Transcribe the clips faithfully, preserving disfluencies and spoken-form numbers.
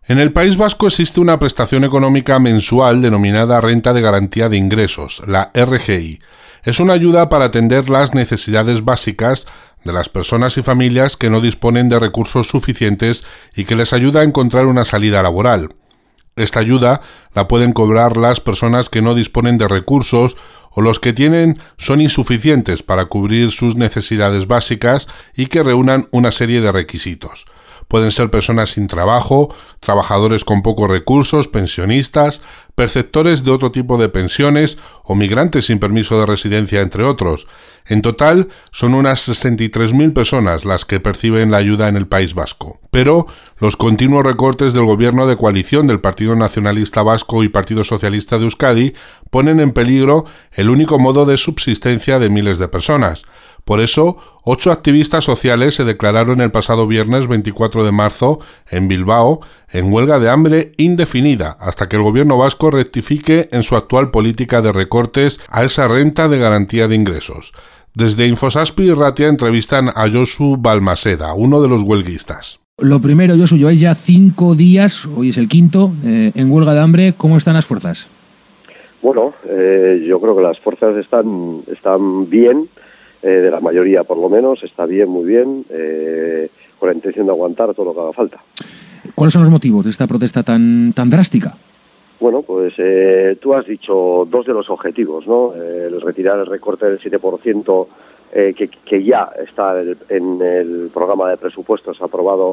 En el País Vasco existe una prestación económica mensual denominada Renta de Garantía de Ingresos, la R G I. Es una ayuda para atender las necesidades básicas de las personas y familias que no disponen de recursos suficientes y que les ayuda a encontrar una salida laboral. Esta ayuda la pueden cobrar las personas que no disponen de recursos o los que tienen son insuficientes para cubrir sus necesidades básicas y que reúnan una serie de requisitos. Pueden ser personas sin trabajo, trabajadores con pocos recursos, pensionistas, perceptores de otro tipo de pensiones o migrantes sin permiso de residencia, entre otros. En total, son unas sesenta y tres mil personas las que perciben la ayuda en el País Vasco. Pero los continuos recortes del gobierno de coalición del Partido Nacionalista Vasco y Partido Socialista de Euskadi ponen en peligro el único modo de subsistencia de miles de personas. Por eso, ocho activistas sociales se declararon el pasado viernes veinticuatro de marzo en Bilbao en huelga de hambre indefinida hasta que el gobierno vasco rectifique en su actual política de recortes a esa renta de garantía de ingresos. Desde Infosaspi y Ratia entrevistan a Josu Balmaseda, uno de los huelguistas. Lo primero, Josu, lleváis ya cinco días, hoy es el quinto, eh, en huelga de hambre. ¿Cómo están las fuerzas? Bueno, eh, yo creo que las fuerzas están, están bien. Eh, de la mayoría por lo menos, está bien, muy bien, eh, con la intención de aguantar todo lo que haga falta. ¿Cuáles son los motivos de esta protesta tan tan drástica? Bueno, pues eh, tú has dicho dos de los objetivos, ¿no? Eh, el retirar el recorte del siete por ciento eh, que, que ya está en el, en el programa de presupuestos aprobado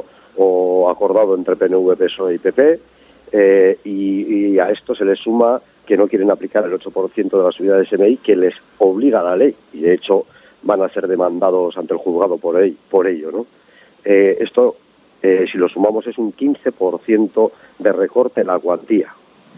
o acordado entre P N V, P S O E y P P, eh, y, y a esto se le suma que no quieren aplicar el ocho por ciento de la subida de S M I que les obliga la ley, y de hecho van a ser demandados ante el juzgado por ello, por ello ¿no? Eh, esto, eh, si lo sumamos, es un quince por ciento de recorte en la cuantía.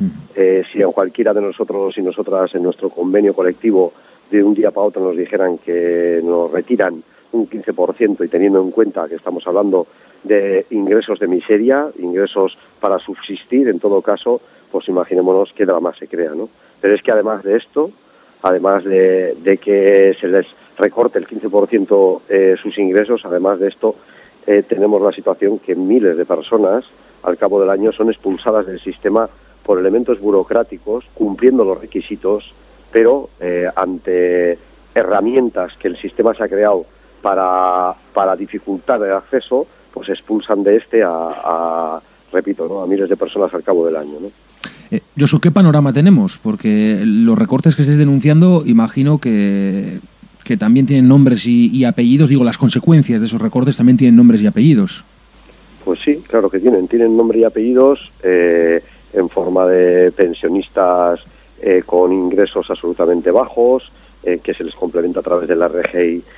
Eh, si a cualquiera de nosotros y nosotras en nuestro convenio colectivo de un día para otro nos dijeran que nos retiran un quince por ciento y teniendo en cuenta que estamos hablando de ingresos de miseria, ingresos para subsistir, en todo caso, pues imaginémonos qué drama se crea, ¿no? Pero es que además de esto, además de, de que se les recorte el quince por ciento eh, sus ingresos, además de esto, eh, tenemos la situación que miles de personas al cabo del año son expulsadas del sistema por elementos burocráticos, cumpliendo los requisitos, pero eh, ante herramientas que el sistema se ha creado para, para dificultar el acceso, pues expulsan de este a, a repito, ¿no? a miles de personas al cabo del año, ¿no? Eh, Josu, ¿qué panorama tenemos? Porque los recortes que estáis denunciando, imagino que, que también tienen nombres y, y apellidos. Digo, las consecuencias de esos recortes también tienen nombres y apellidos. Pues sí, claro que tienen. Tienen nombre y apellidos eh, en forma de pensionistas eh, con ingresos absolutamente bajos, eh, que se les complementa a través de la R G I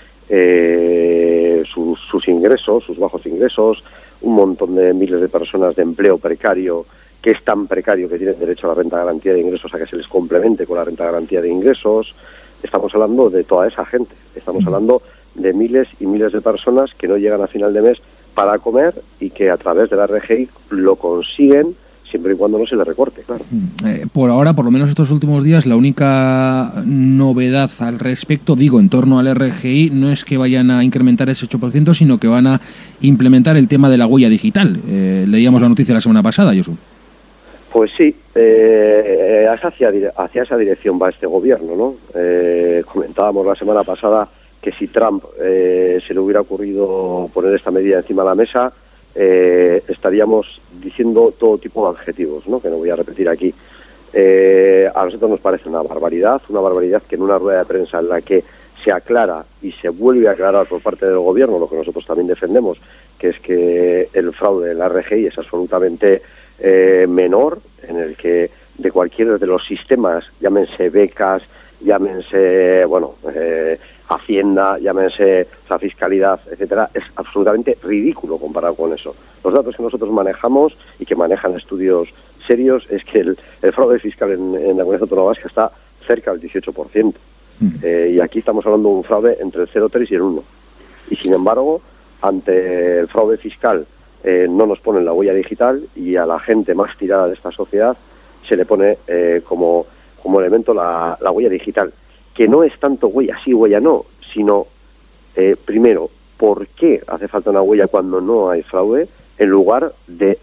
eh, sus, sus ingresos, sus bajos ingresos, un montón de miles de personas de empleo precario, que es tan precario que tienen derecho a la renta de garantía de ingresos, a que se les complemente con la renta de garantía de ingresos. Estamos hablando de toda esa gente, estamos hablando de miles y miles de personas que no llegan a final de mes para comer y que a través de la R G I lo consiguen siempre y cuando no se les recorte, claro. Eh, por ahora, por lo menos estos últimos días, la única novedad al respecto, digo, en torno al R G I, no es que vayan a incrementar ese ocho por ciento, sino que van a implementar el tema de la huella digital. Eh, leíamos la noticia la semana pasada, Josu. Pues sí, eh, hacia, hacia esa dirección va este gobierno, ¿no? Eh, comentábamos la semana pasada que si Trump eh, se le hubiera ocurrido poner esta medida encima de la mesa, eh, estaríamos diciendo todo tipo de adjetivos, ¿no? Que no voy a repetir aquí. Eh, a nosotros nos parece una barbaridad, una barbaridad que en una rueda de prensa en la que se aclara y se vuelve a aclarar por parte del gobierno lo que nosotros también defendemos, que es que el fraude en la R G I es absolutamente eh, menor, en el que de cualquiera de los sistemas, llámense becas, llámense, bueno, eh, Hacienda, llámense la fiscalidad, etcétera, es absolutamente ridículo comparado con eso. Los datos que nosotros manejamos y que manejan estudios serios es que el, el fraude fiscal en, en la Comunidad Autónoma Vasca está cerca del dieciocho por ciento. Mm. Eh, y aquí estamos hablando de un fraude entre el cero coma tres y el uno. Y sin embargo, ante el fraude fiscal eh, no nos ponen la huella digital y a la gente más tirada de esta sociedad se le pone eh, como, como elemento la, la huella digital. Que no es tanto huella sí, huella no, sino, eh, primero, ¿por qué hace falta una huella cuando no hay fraude? En lugar de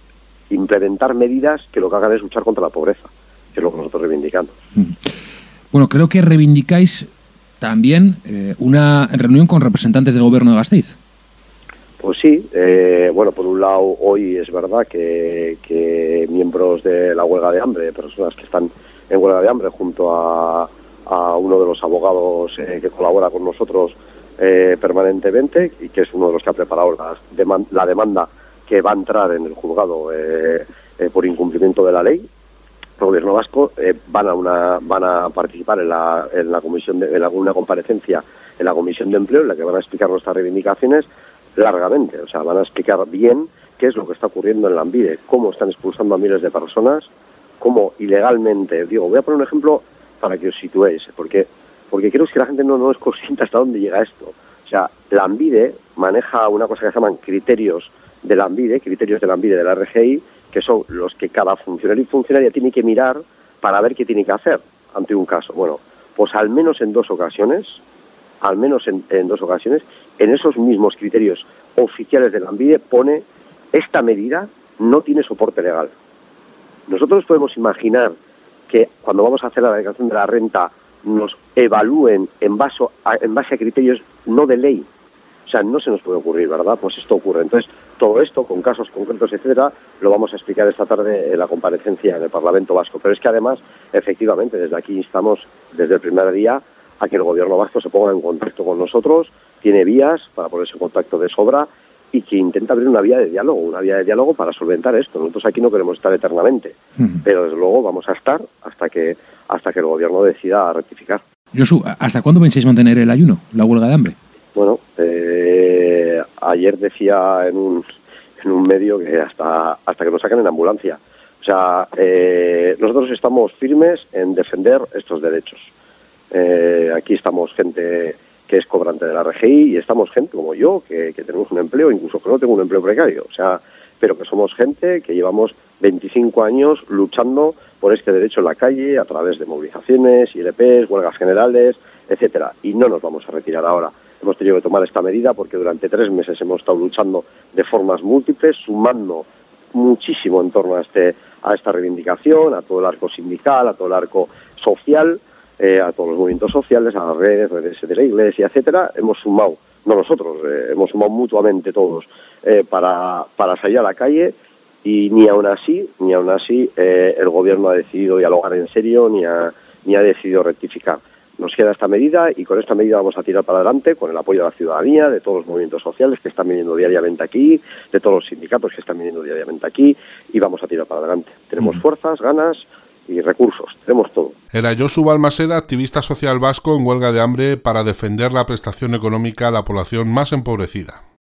implementar medidas que lo que hagan es luchar contra la pobreza, que es lo que nosotros reivindicamos. Bueno, creo que reivindicáis también eh, una reunión con representantes del gobierno de Gasteiz. Pues sí, eh, bueno, por un lado hoy es verdad que, que miembros de la huelga de hambre, personas que están en huelga de hambre junto a, a uno de los abogados eh, que colabora con nosotros eh, permanentemente y que es uno de los que ha preparado la, deman- la demanda que va a entrar en el juzgado eh, eh, por incumplimiento de la ley, el gobierno vasco, eh, van a una van a participar en la, en la comisión de en la, una comparecencia en la comisión de empleo en la que van a explicar nuestras reivindicaciones largamente, o sea, van a explicar bien qué es lo que está ocurriendo en Lanbide, cómo están expulsando a miles de personas, cómo ilegalmente, digo, voy a poner un ejemplo para que os situéis, porque porque creo que la gente no, no es consciente hasta dónde llega esto. O sea, Lanbide maneja una cosa que se llaman criterios de Lanbide, criterios de Lanbide de la R G I, que son los que cada funcionario y funcionaria tiene que mirar para ver qué tiene que hacer ante un caso. Bueno, pues al menos en dos ocasiones, al menos en, en dos ocasiones, en esos mismos criterios oficiales de Lanbide pone esta medida no tiene soporte legal. Nosotros podemos imaginar que cuando vamos a hacer la declaración de la renta nos evalúen en base a, en base a criterios no de ley. O sea, no se nos puede ocurrir, ¿verdad? Pues esto ocurre. Entonces, todo esto, con casos concretos, etcétera, lo vamos a explicar esta tarde en la comparecencia en el Parlamento Vasco. Pero es que además, efectivamente, desde aquí instamos, desde el primer día, a que el gobierno vasco se ponga en contacto con nosotros, tiene vías para ponerse en contacto de sobra y que intenta abrir una vía de diálogo, una vía de diálogo para solventar esto. Nosotros aquí no queremos estar eternamente, uh-huh. pero desde luego vamos a estar hasta que hasta que el gobierno decida rectificar. Josu, ¿hasta cuándo pensáis mantener el ayuno, la huelga de hambre? Bueno, eh, ayer decía en un en un medio que hasta hasta que nos saquen en ambulancia. O sea, eh, nosotros estamos firmes en defender estos derechos. Eh, aquí estamos gente que es cobrante de la R G I y estamos gente como yo que, que tenemos un empleo, incluso que no tengo un empleo precario, o sea, pero que somos gente que llevamos veinticinco años luchando por este derecho en la calle a través de movilizaciones, I L Ps, huelgas generales, etcétera, y no nos vamos a retirar ahora. Hemos tenido que tomar esta medida porque durante tres meses hemos estado luchando de formas múltiples, sumando muchísimo en torno a este a esta reivindicación, a todo el arco sindical, a todo el arco social, Eh, a todos los movimientos sociales, a las redes, redes de la Iglesia, etcétera. Hemos sumado, no nosotros, eh, hemos sumado mutuamente todos eh, para, para salir a la calle y ni aún así, ni aún así eh, el gobierno ha decidido dialogar en serio ni ha, ni ha decidido rectificar. Nos queda esta medida y con esta medida vamos a tirar para adelante con el apoyo de la ciudadanía, de todos los movimientos sociales que están viniendo diariamente aquí, de todos los sindicatos que están viniendo diariamente aquí y vamos a tirar para adelante. Tenemos fuerzas, ganas y recursos, tenemos todo. Era Josu Balmaseda, activista social vasco en huelga de hambre para defender la prestación económica a la población más empobrecida.